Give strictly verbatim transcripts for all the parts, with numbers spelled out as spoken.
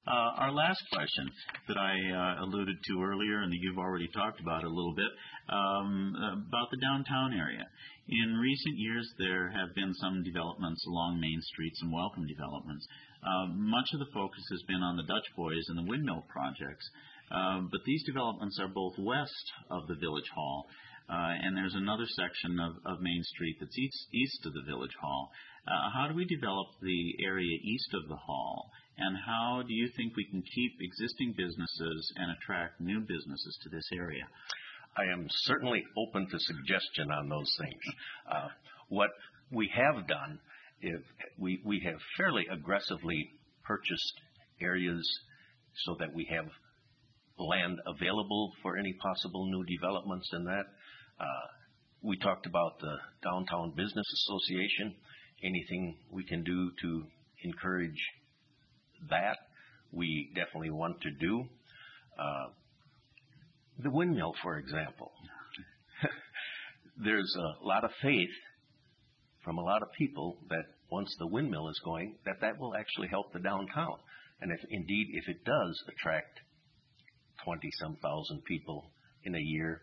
Uh, our last question that I uh, alluded to earlier and that you've already talked about a little bit, um, about the downtown area. In recent years, there have been some developments along main streets and welcome developments. Uh, much of the focus has been on the Dutch Boys and the windmill projects, uh, but these developments are both west of the Village Hall, uh, and there's another section of, of Main Street that's east, east of the Village Hall. Uh, how do we develop the area east of the Hall, and how do you think we can keep existing businesses and attract new businesses to this area? I am certainly open to suggestion on those things. Uh, what we have done is we, we have fairly aggressively purchased areas so that we have land available for any possible new developments in that. Uh, we talked about the Downtown Business Association. Anything we can do to encourage that, we definitely want to do. Uh, the windmill, for example. There's a lot of faith from a lot of people that once the windmill is going, that that will actually help the downtown. And if indeed, if it does attract twenty-some thousand people in a year,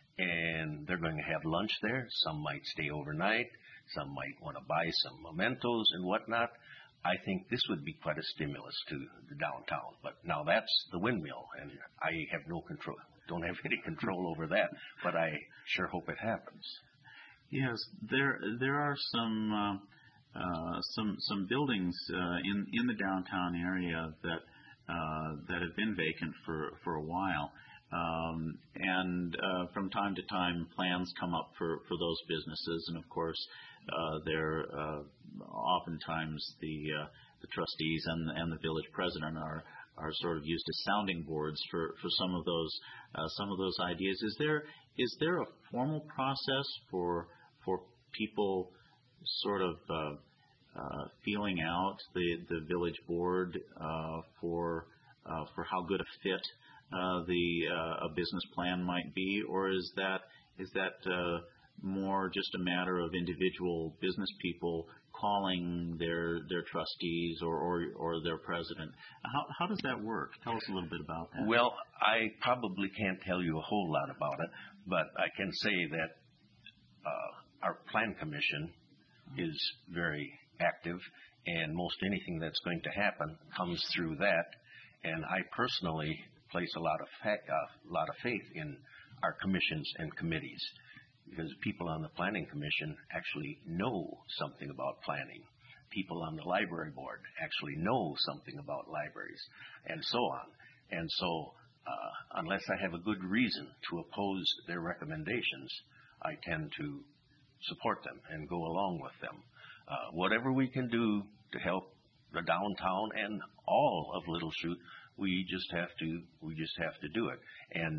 and they're going to have lunch there, some might stay overnight, some might want to buy some mementos and whatnot, I think this would be quite a stimulus to the downtown. But now that's the windmill, and I have no control, don't have any control over that, but I sure hope it happens. Yes, there there are some uh, uh, some some buildings uh, in in the downtown area that uh, that have been vacant for for a while. Um, and uh, from time to time, plans come up for, for those businesses, and of course, uh, they're uh, oftentimes the uh, the trustees and and the village president are are sort of used as sounding boards for, for some of those uh, some of those ideas. Is there is there a formal process for for people sort of uh, uh, feeling out the the village board uh, for uh, for how good a fit Uh, the uh, a business plan might be, or is that is that uh, more just a matter of individual business people calling their their trustees or, or, or their president? How how does that work? Tell us a little bit about that. Well, I probably can't tell you a whole lot about it, but I can say that uh, our plan commission is very active, and most anything that's going to happen comes through that. And I personally place a lot of fa- uh, lot of faith in our commissions and committees, because people on the planning commission actually know something about planning. People on the library board actually know something about libraries, and so on. And so, uh, unless I have a good reason to oppose their recommendations, I tend to support them and go along with them. Uh, whatever we can do to help the downtown and all of Little Chute, We just have to, we just have to do it. And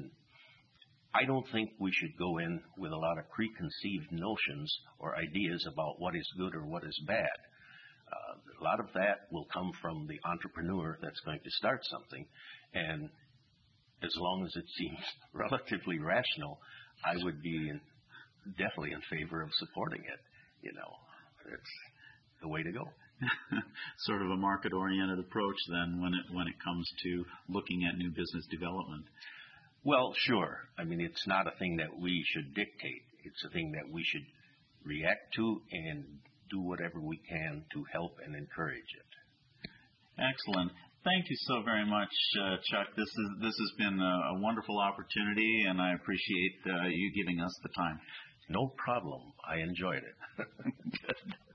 I don't think we should go in with a lot of preconceived notions or ideas about what is good or what is bad. Uh, a lot of that will come from the entrepreneur that's going to start something. And as long as it seems relatively rational, I would be in, definitely in favor of supporting it. You know, it's the way to go. Sort of a market-oriented approach then when it when it comes to looking at new business development. Well, sure. I mean, it's not a thing that we should dictate. It's a thing that we should react to and do whatever we can to help and encourage it. Excellent. Thank you so very much, uh, Chuck. This is this has been a, a wonderful opportunity, and I appreciate uh, you giving us the time. No problem. I enjoyed it. Good.